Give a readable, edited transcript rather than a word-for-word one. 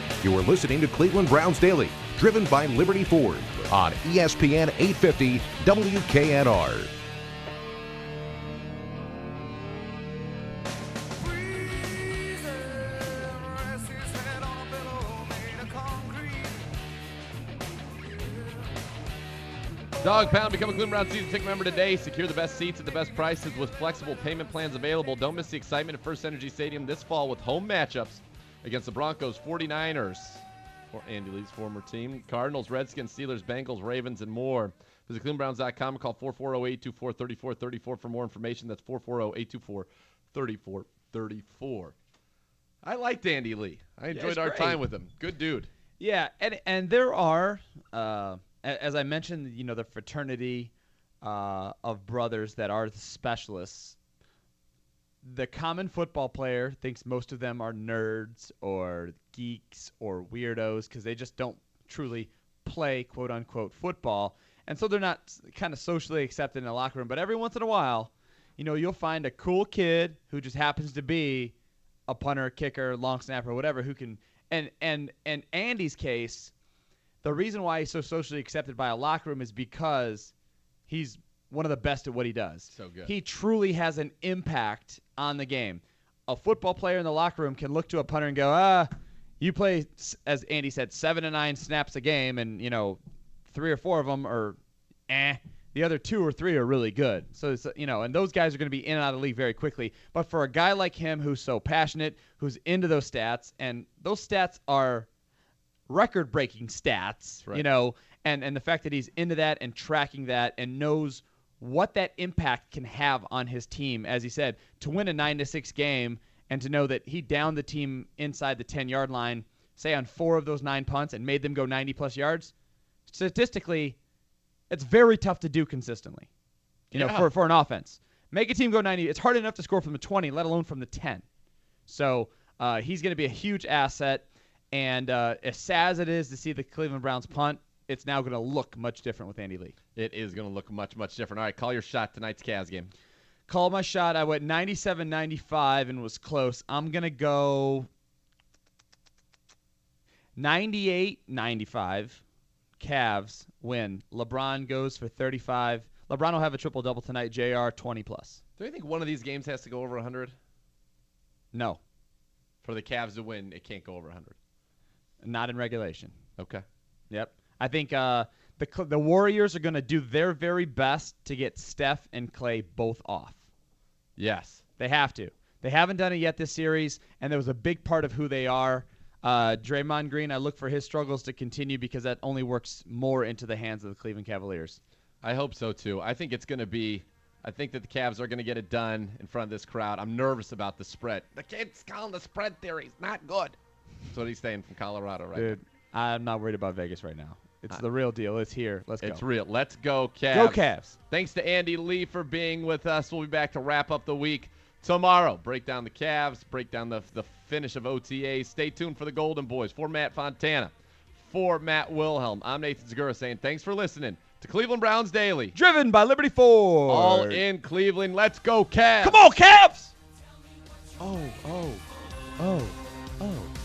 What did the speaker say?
You are listening to Cleveland Browns Daily, driven by Liberty Ford on ESPN 850 WKNR. Dog Pound, become a Cleveland Browns season ticket member today. Secure the best seats at the best prices with flexible payment plans available. Don't miss the excitement at First Energy Stadium this fall with home matchups against the Broncos, 49ers, or Andy Lee's former team, Cardinals, Redskins, Steelers, Bengals, Ravens, and more. Visit ClevelandBrowns.com or call 440-824-3434 for more information. That's 440-824-3434. I liked Andy Lee. I enjoyed our time with him. Good dude. Yeah, and there are, as I mentioned, the fraternity of brothers that are the specialists. The common football player thinks most of them are nerds or geeks or weirdos because they just don't truly play quote-unquote football. And so they're not kind of socially accepted in the locker room. But every once in a while, you'll find a cool kid who just happens to be a punter, kicker, long snapper, whatever, who can – and Andy's case, the reason why he's so socially accepted by a locker room is because he's one of the best at what he does. So good. He truly has an impact on the game. A football player in the locker room can look to a punter and go, you play, as Andy said, 7 to 9 snaps a game, and 3 or 4 of them are the other 2 or 3 are really good. So it's, and those guys are going to be in and out of the league very quickly. But for a guy like him who's so passionate, who's into those stats, and those stats are record-breaking stats, right. And the fact that he's into that and tracking that and knows what that impact can have on his team, as he said, to win a 9-6 game and to know that he downed the team inside the 10-yard line, say on 4 of those 9 punts and made them go 90-plus yards, statistically, it's very tough to do consistently, for an offense. Make a team go 90. It's hard enough to score from the 20, let alone from the 10. So he's going to be a huge asset. And as sad as it is to see the Cleveland Browns punt, it's now going to look much different with Andy Lee. It is going to look much, much different. All right, call your shot tonight's Cavs game. Call my shot. I went 97-95 and was close. I'm going to go 98-95. Cavs win. LeBron goes for 35. LeBron will have a triple-double tonight. JR, 20-plus. Do you think one of these games has to go over 100? No. For the Cavs to win, it can't go over 100. Not in regulation. Okay. Yep. I think the Warriors are going to do their very best to get Steph and Clay both off. Yes. They have to. They haven't done it yet this series, and there was a big part of who they are. Draymond Green, I look for his struggles to continue because that only works more into the hands of the Cleveland Cavaliers. I hope so, too. I think it's going to be – I think that the Cavs are going to get it done in front of this crowd. I'm nervous about the spread. The kid's calling the spread theory. It's not good. That's what he's saying from Colorado right Dude, now. I'm not worried about Vegas right now. It's the real deal. It's here. Let's go. It's real. Let's go, Cavs. Go, Cavs. Thanks to Andy Lee for being with us. We'll be back to wrap up the week tomorrow. Break down the Cavs, break down the finish of OTAs. Stay tuned for the Golden Boys. For Matt Fontana, for Matt Wilhelm, I'm Nathan Segura saying thanks for listening to Cleveland Browns Daily. Driven by Liberty Ford. All in Cleveland. Let's go, Cavs. Come on, Cavs! Oh.